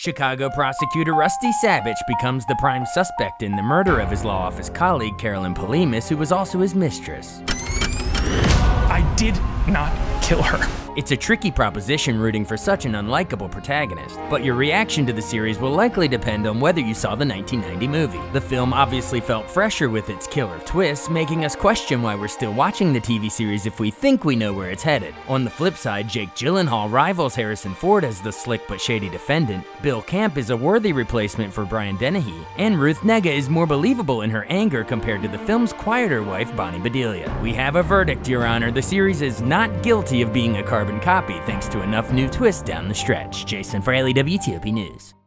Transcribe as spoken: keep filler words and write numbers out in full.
Chicago prosecutor Rusty Sabich becomes the prime suspect in the murder of his law office colleague Carolyn Polimis, who was also his mistress. I did not kill her. It's a tricky proposition rooting for such an unlikable protagonist, but your reaction to the series will likely depend on whether you saw the nineteen ninety movie. The film obviously felt fresher with its killer twists, making us question why we're still watching the T V series if we think we know where it's headed. On the flip side, Jake Gyllenhaal rivals Harrison Ford as the slick but shady defendant, Bill Camp is a worthy replacement for Brian Dennehy, and Ruth Negga is more believable in her anger compared to the film's quieter wife, Bonnie Bedelia. We have a verdict, Your Honor. The series is not guilty of being a carbon copy thanks to enough new twists down the stretch. Jason Fraley, W T O P News.